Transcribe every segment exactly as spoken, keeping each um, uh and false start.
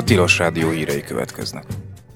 Tilos Rádió hírei következnek.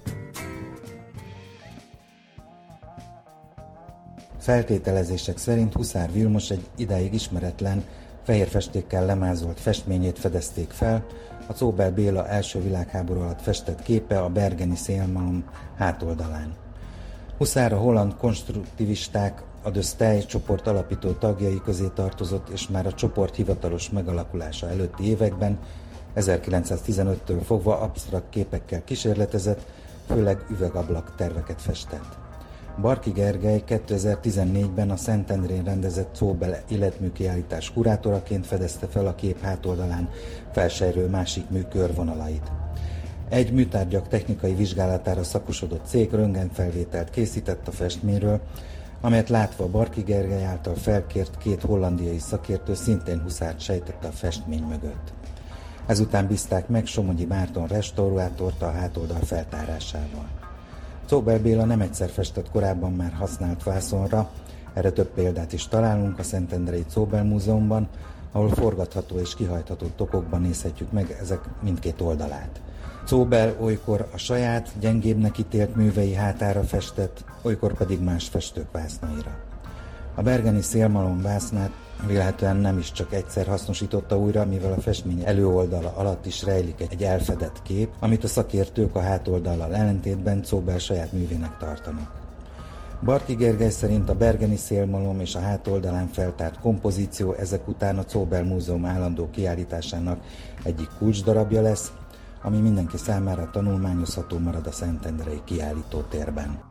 Feltételezések szerint Huszár Vilmos egy idáig ismeretlen, fehér festékkel lemázolt festményét fedezték fel, a Czóbel Béla első világháború alatt festett képe a bergeni szélmalom hátoldalán. Huszár a holland konstruktivisták, a De Stijl csoport alapító tagjai közé tartozott, és már a csoport hivatalos megalakulása előtti években, ezerkilencszáztizenöttől fogva absztrakt képekkel kísérletezett, főleg üvegablak terveket festett. Barki Gergely kétezer-tizennégyben a Szentendrén rendezett Czóbel életműkiállítás kurátoraként fedezte fel a kép hátoldalán felsejlő másik mű körvonalait. Egy műtárgyak technikai vizsgálatára szakosodott cég röntgenfelvételt készített a festményről, amelyet látva Barki Gergely által felkért két hollandiai szakértő szintén Huszárt sejtette a festmény mögött. Ezután bízták meg Somogyi Márton restaurátort a hátoldal feltárásával. Czóbel Béla nem egyszer festett korábban már használt vászonra, erre több példát is találunk a Szentendrei Czóbel Múzeumban, ahol forgatható és kihajtható tokokban nézhetjük meg ezek mindkét oldalát. Czóbel olykor a saját, gyengébbnek ítélt művei hátára festett, olykor pedig más festők vásznaira. A bergeni szélmalom vásznát vélhetően nem is csak egyszer hasznosította újra, mivel a festmény előoldala alatt is rejlik egy elfedett kép, amit a szakértők a hátoldallal ellentétben Czóbel saját művének tartanak. Barki Gergely szerint a bergeni szélmalom és a hátoldalán feltárt kompozíció ezek után a Czóbel Múzeum állandó kiállításának egyik kulcsdarabja lesz, ami mindenki számára tanulmányozható marad a szentendrei kiállítótérben.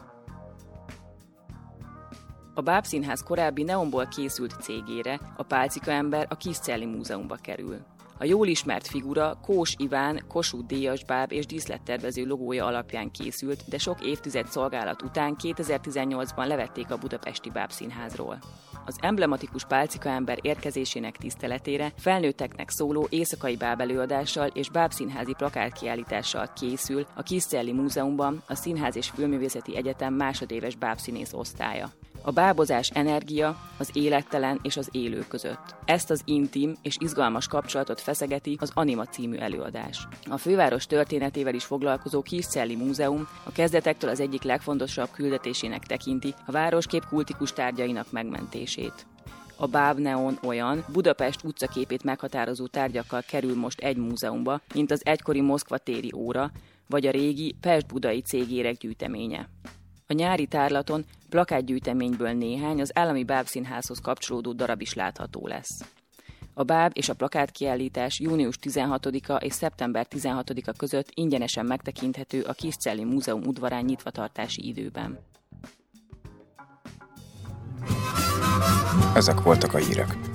A Bábszínház korábbi neonból készült cégére, a Pálcikaember a Kiscelli Múzeumba kerül. A jól ismert figura Kós Iván Kossuth-díjas báb és díszlettervező logója alapján készült, de sok évtized szolgálat után kétezer-tizennyolcban levették a budapesti Bábszínházról. Az emblematikus Pálcikaember érkezésének tiszteletére felnőtteknek szóló éjszakai bábelőadással és bábszínházi plakátkiállítással készül a Kiscelli Múzeumban a Színház és Filmművészeti Egyetem másodéves bábszínész osztálya. A bábozás energia az élettelen és az élő között. Ezt az intim és izgalmas kapcsolatot feszegeti az Anima című előadás. A főváros történetével is foglalkozó Kiscelli Múzeum a kezdetektől az egyik legfontosabb küldetésének tekinti a városkép kultikus tárgyainak megmentését. A bábneon olyan Budapest utcaképét meghatározó tárgyakkal kerül most egy múzeumba, mint az egykori Moszkva téri óra, vagy a régi pest-budai cégérek gyűjteménye. A nyári tárlaton plakátgyűjteményből néhány az Állami Bábszínházhoz kapcsolódó darab is látható lesz. A báb és a plakátkiállítás június tizenhatodika és szeptember tizenhatodika között ingyenesen megtekinthető a Kiscelli Múzeum udvarán nyitvatartási időben. Ezek voltak a hírek.